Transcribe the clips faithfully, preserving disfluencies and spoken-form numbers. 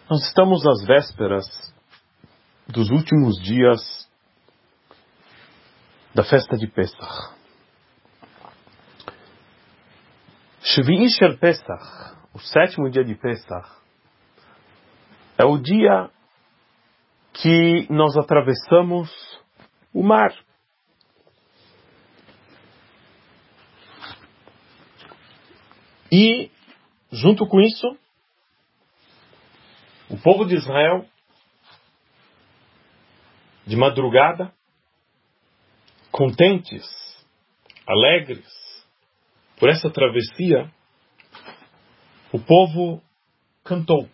Nós estamos às vésperas dos últimos dias da festa de Pesach. Shvi'i Shel Pesach, o sétimo dia de Pesach, é o dia que nós atravessamos o mar. E, junto com isso, o povo de Israel, de madrugada, contentes, alegres, por essa travessia, o povo cantou.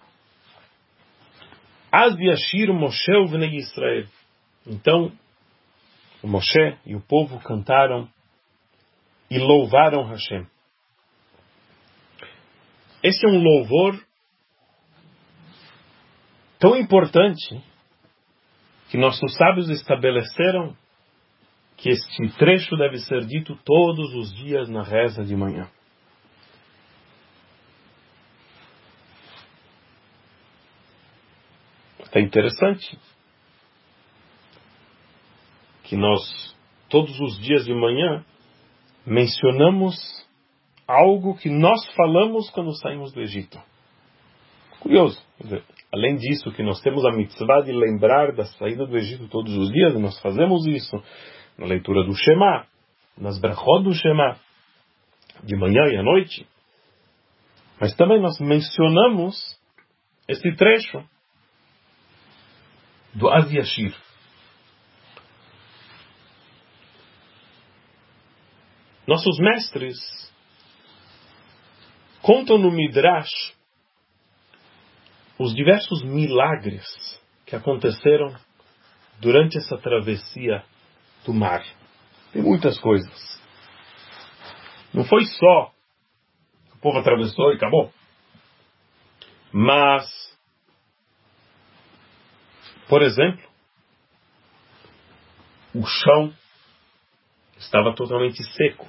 Az yashir Moshe uvnei Israel. Então, o Moshe e o povo cantaram e louvaram Hashem. Esse é um louvor tão importante que nossos sábios estabeleceram que este trecho deve ser dito todos os dias na reza de manhã. É interessante que nós, todos os dias de manhã, mencionamos algo que nós falamos quando saímos do Egito. Curioso. Quer dizer, além disso, que nós temos a mitzvah de lembrar da saída do Egito todos os dias, nós fazemos isso na leitura do Shema, nas brachot do Shema, de manhã e à noite. Mas também nós mencionamos esse trecho do Az Yashir. Nossos mestres contam no Midrash os diversos milagres que aconteceram durante essa travessia do mar. Tem muitas coisas. Não foi só que o povo atravessou e acabou. Mas, por exemplo, o chão estava totalmente seco.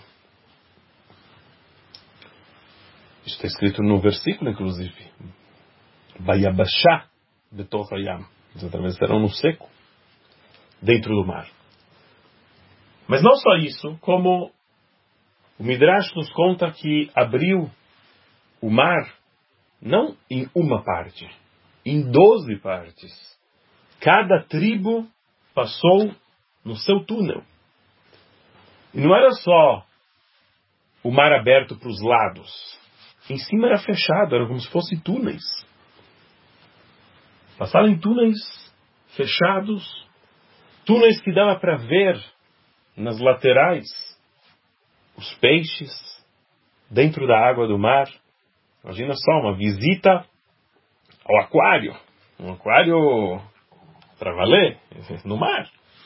Isso está escrito no versículo, inclusive. Vayabashá betoch hayam. Eles atravessaram no seco, dentro do mar. Mas não só isso, como o Midrash nos conta que abriu o mar, não em uma parte, em doze partes. Cada tribo passou no seu túnel. E não era só o mar aberto para os lados. Em cima era fechado, era como se fossem túneis. Passaram em túneis fechados, túneis que dava para ver nas laterais os peixes dentro da água do mar. Imagina só, uma visita ao aquário. Um aquário para valer, no mar.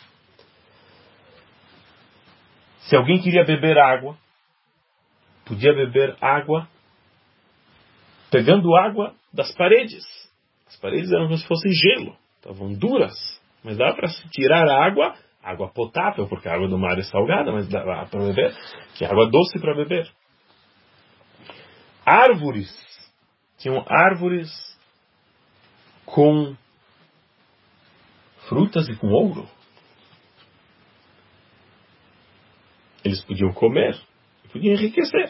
Se alguém queria beber água, podia beber água pegando água das paredes. As paredes eram como se fossem gelo, estavam duras, mas dava para se tirar a água, água potável, porque a água do mar é salgada, mas dava para beber, que é água doce para beber. Árvores, tinham árvores com frutas e com ouro. Eles podiam comer, podiam enriquecer.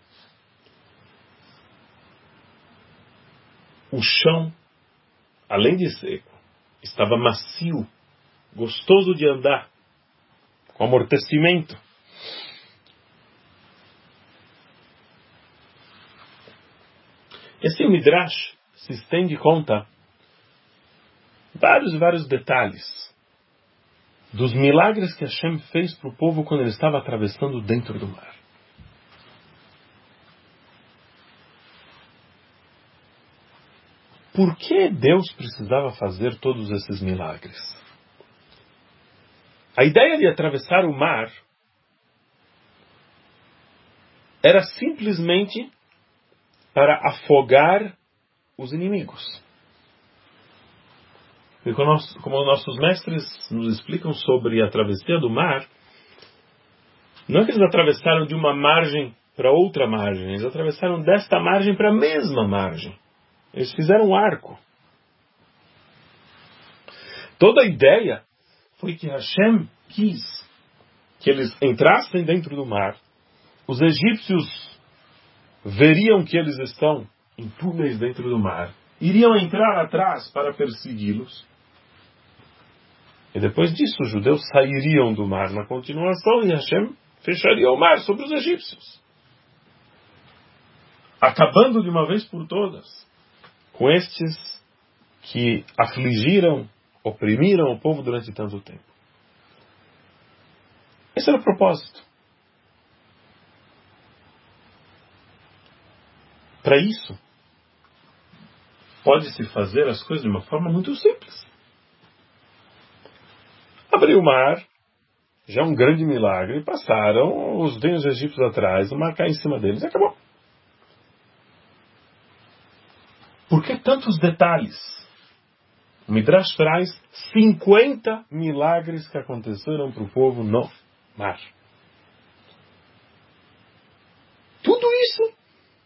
O chão, além de seco, estava macio, gostoso de andar, com amortecimento. E assim o Midrash se estende e conta vários e vários detalhes dos milagres que Hashem fez para o povo quando ele estava atravessando dentro do mar. Por que Deus precisava fazer todos esses milagres? A ideia de atravessar o mar era simplesmente para afogar os inimigos. E como nossos mestres nos explicam sobre a travessia do mar, não é que eles atravessaram de uma margem para outra margem, eles atravessaram desta margem para a mesma margem. Eles fizeram um arco. Toda a ideia foi que Hashem quis que eles entrassem dentro do mar. Os egípcios veriam que eles estão em túneis dentro do mar. Iriam entrar atrás para persegui-los. E depois disso, os judeus sairiam do mar na continuação e Hashem fecharia o mar sobre os egípcios. Acabando de uma vez por todas com estes que afligiram, oprimiram o povo durante tanto tempo. Esse era o propósito. Para isso, pode-se fazer as coisas de uma forma muito simples. Abrir o mar, já é um grande milagre, passaram os reinos egípcios atrás, o mar cai em cima deles e acabou. Por que tantos detalhes? O Midrash traz cinquenta milagres que aconteceram para o povo no mar. Tudo isso.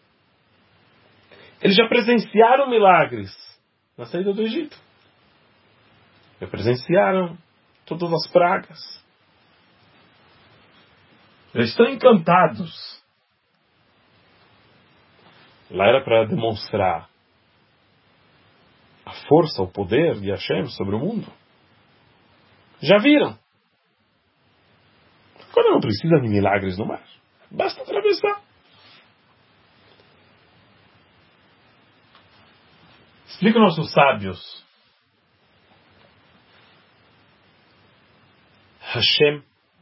Eles já presenciaram milagres na saída do Egito. Já presenciaram todas as pragas. Já estão encantados. Lá era para demonstrar a força, o poder de Hashem sobre o mundo. Já viram? Agora não precisa de milagres no mar. Basta atravessar. Explica nossos sábios. Hashem,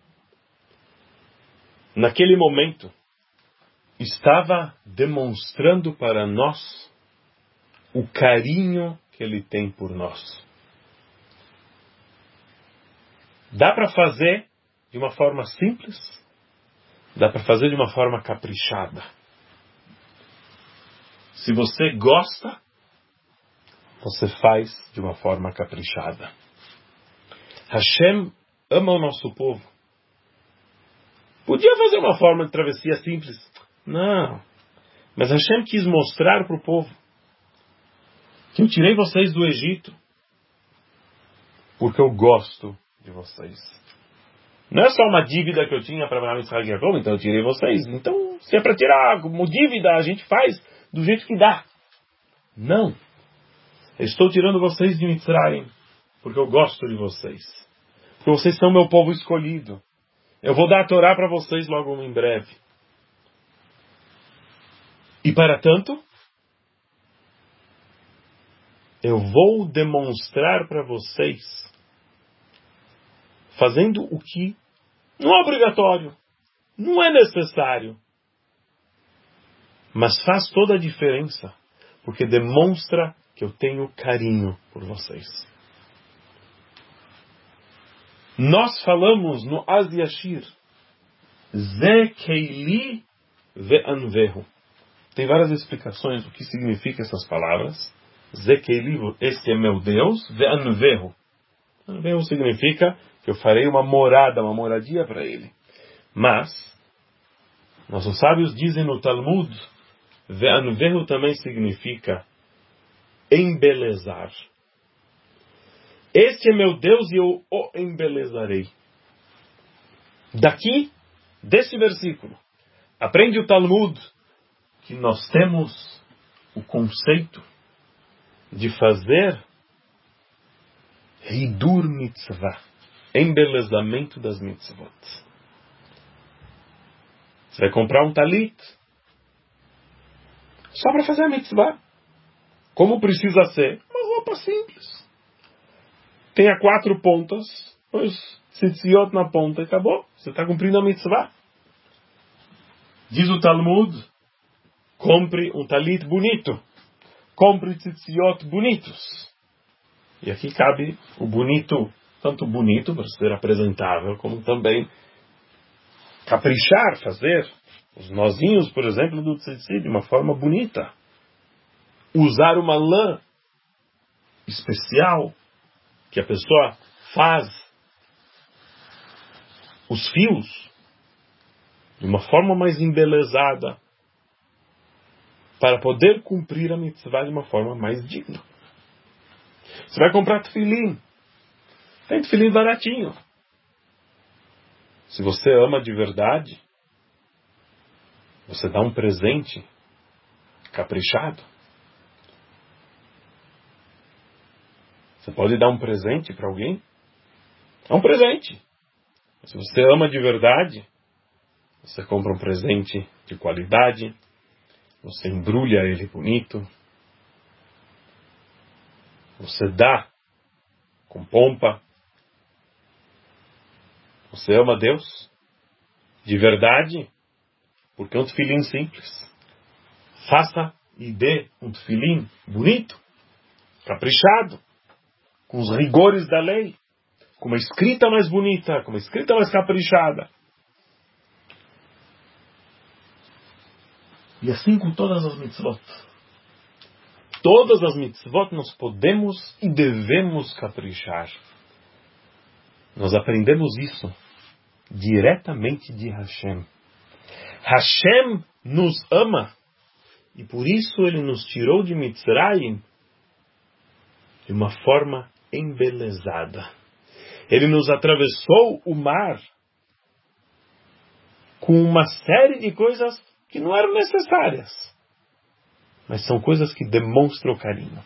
naquele momento, estava demonstrando para nós o carinho que Ele tem por nós. Dá para fazer de uma forma simples, dá para fazer de uma forma caprichada. Se você gosta, você faz de uma forma caprichada. Hashem ama o nosso povo. Podia fazer uma forma de travessia simples. Não. Mas Hashem quis mostrar para o povo que eu tirei vocês do Egito porque eu gosto de vocês. Não é só uma dívida que eu tinha para Abraham, Isaac e Jacob, então eu tirei vocês. Então, se é para tirar como dívida, a gente faz do jeito que dá. Não. Eu estou tirando vocês de Mitzrayim porque eu gosto de vocês. Porque vocês são meu povo escolhido. Eu vou dar a Torá para vocês logo em breve. E para tanto, eu vou demonstrar para vocês, fazendo o que não é obrigatório, não é necessário, mas faz toda a diferença, porque demonstra que eu tenho carinho por vocês. Nós falamos no Az Yashir, Ze Keili Ve'anvehu. Tem várias explicações do que significa essas palavras. Ze Keili, este é meu Deus, Ve'anvehu. Anvehu significa que eu farei uma morada, uma moradia para ele. Mas, nossos sábios dizem no Talmud, Ve'anvehu também significa embelezar. Este é meu Deus e eu o embelezarei. Daqui, desse versículo, aprende o Talmud que nós temos o conceito de fazer Hidur Mitzvah, embelezamento das mitzvot. Você vai comprar um talit só para fazer a mitzvah. Como precisa ser? Uma roupa simples. Tenha quatro pontas, pois tzitziot na ponta e acabou. Você está cumprindo a mitzvah. Diz o Talmud, compre um talit bonito. Compre tzitziot bonitos. E aqui cabe o bonito, tanto bonito para ser apresentável, como também caprichar, fazer os nozinhos, por exemplo, do tzitzit de uma forma bonita. Usar uma lã especial que a pessoa faz os fios de uma forma mais embelezada para poder cumprir a mitzvah de uma forma mais digna. Você vai comprar tefilim. Tem tefilim baratinho. Se você ama de verdade, você dá um presente caprichado. Você pode dar um presente para alguém? É um presente. Se você ama de verdade, você compra um presente de qualidade, você embrulha ele bonito, você dá com pompa. Você ama Deus de verdade, porque é um tefilim simples. Faça e dê um tefilim bonito, caprichado, com os rigores da lei, com uma escrita mais bonita, com uma escrita mais caprichada. E assim com todas as mitzvot. Todas as mitzvot nós podemos e devemos caprichar. Nós aprendemos isso diretamente de Hashem. Hashem nos ama e por isso Ele nos tirou de Mitzrayim de uma forma embelezada. Ele nos atravessou o mar com uma série de coisas que não eram necessárias, mas são coisas que demonstram carinho.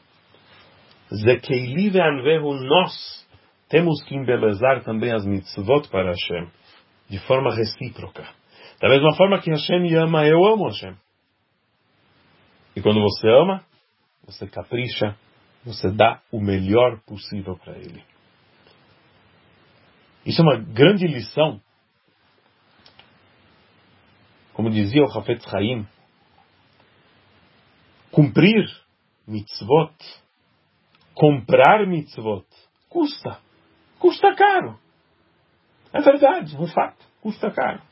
Zekeili ve'anvehu, nós temos que embelezar também as mitzvot para Hashem, de forma recíproca. Da mesma forma que Hashem me ama, eu amo Hashem. E quando você ama, você capricha, você dá o melhor possível para Ele. Isso é uma grande lição. Como dizia o Hafetz Chaim, cumprir mitzvot, comprar mitzvot, custa. Custa caro. É verdade, é um fato. Custa caro.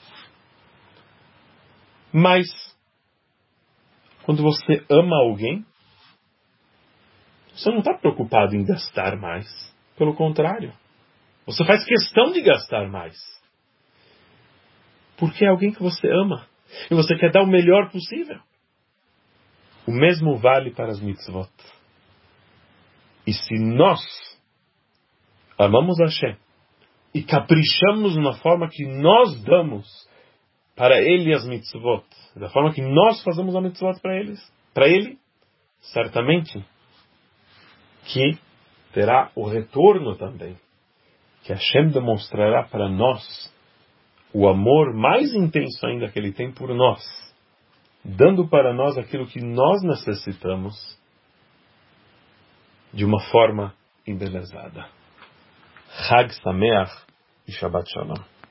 Mas, quando você ama alguém, você não está preocupado em gastar mais. Pelo contrário. Você faz questão de gastar mais. Porque é alguém que você ama. E você quer dar o melhor possível. O mesmo vale para as mitzvot. E se nós amamos Hashem e caprichamos na forma que nós damos para Ele as mitzvot, da forma que nós fazemos a mitzvot para eles, para Ele, certamente que terá o retorno também, que Hashem demonstrará para nós o amor mais intenso ainda que Ele tem por nós, dando para nós aquilo que nós necessitamos de uma forma embelezada. Chag Sameach e Shabbat Shalom.